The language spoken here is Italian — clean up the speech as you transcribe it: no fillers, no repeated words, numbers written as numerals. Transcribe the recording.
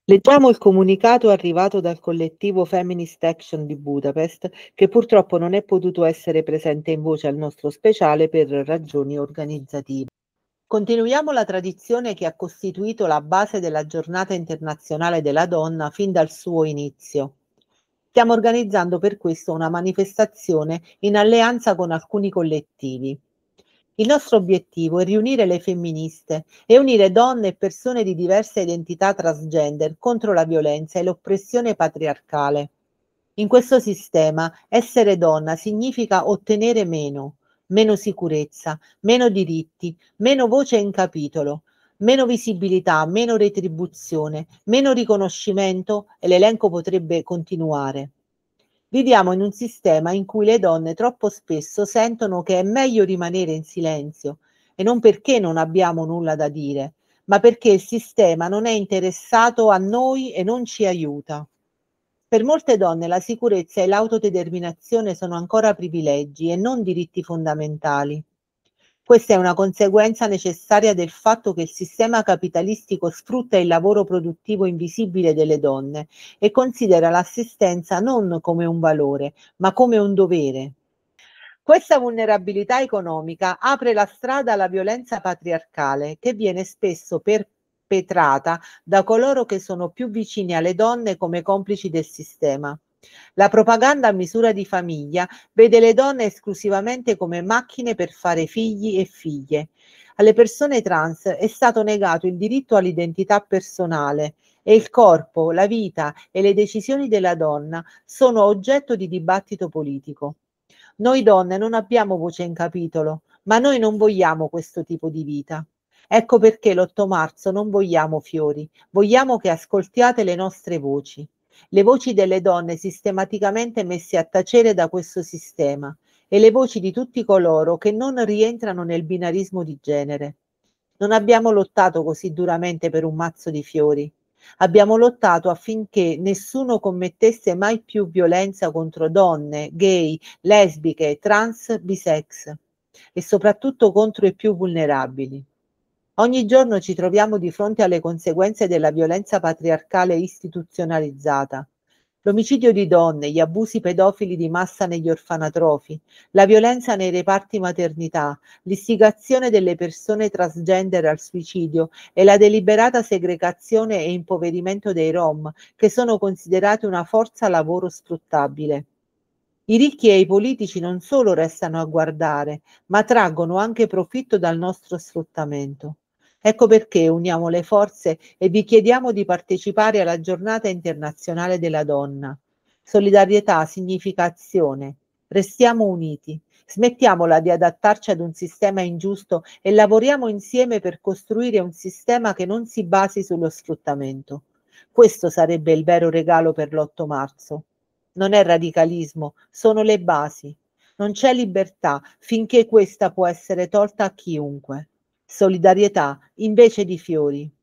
Leggiamo il comunicato arrivato dal collettivo Feminist Action di Budapest, che purtroppo non è potuto essere presente in voce al nostro speciale per ragioni organizzative. Continuiamo la tradizione che ha costituito la base della Giornata internazionale della donna fin dal suo inizio. Stiamo organizzando per questo una manifestazione in alleanza con alcuni collettivi. Il nostro obiettivo è riunire le femministe e unire donne e persone di diversa identità transgender contro la violenza e l'oppressione patriarcale. In questo sistema, essere donna significa ottenere meno, meno sicurezza, meno diritti, meno voce in capitolo, meno visibilità, meno retribuzione, meno riconoscimento e l'elenco potrebbe continuare. Viviamo in un sistema in cui le donne troppo spesso sentono che è meglio rimanere in silenzio e non perché non abbiamo nulla da dire, ma perché il sistema non è interessato a noi e non ci aiuta. Per molte donne la sicurezza e l'autodeterminazione sono ancora privilegi e non diritti fondamentali. Questa è una conseguenza necessaria del fatto che il sistema capitalistico sfrutta il lavoro produttivo invisibile delle donne e considera l'assistenza non come un valore, ma come un dovere. Questa vulnerabilità economica apre la strada alla violenza patriarcale, che viene spesso perpetrata da coloro che sono più vicini alle donne come complici del sistema. La propaganda a misura di famiglia vede le donne esclusivamente come macchine per fare figli e figlie. Alle persone trans è stato negato il diritto all'identità personale e il corpo, la vita e le decisioni della donna sono oggetto di dibattito politico. Noi donne non abbiamo voce in capitolo, ma noi non vogliamo questo tipo di vita. Ecco perché l'8 marzo non vogliamo fiori, vogliamo che ascoltiate le nostre voci, le voci delle donne sistematicamente messe a tacere da questo sistema e le voci di tutti coloro che non rientrano nel binarismo di genere. Non abbiamo lottato così duramente per un mazzo di fiori. Abbiamo lottato affinché nessuno commettesse mai più violenza contro donne, gay, lesbiche, trans, bisex e soprattutto contro i più vulnerabili. Ogni giorno ci troviamo di fronte alle conseguenze della violenza patriarcale istituzionalizzata. L'omicidio di donne, gli abusi pedofili di massa negli orfanatrofi, la violenza nei reparti maternità, l'istigazione delle persone transgender al suicidio e la deliberata segregazione e impoverimento dei Rom, che sono considerati una forza lavoro sfruttabile. I ricchi e i politici non solo restano a guardare, ma traggono anche profitto dal nostro sfruttamento. Ecco perché uniamo le forze e vi chiediamo di partecipare alla Giornata internazionale della donna. Solidarietà significa azione. Restiamo uniti. Smettiamola di adattarci ad un sistema ingiusto e lavoriamo insieme per costruire un sistema che non si basi sullo sfruttamento. Questo sarebbe il vero regalo per l'8 marzo. Non è radicalismo, sono le basi. Non c'è libertà finché questa può essere tolta a chiunque. Solidarietà invece di fiori.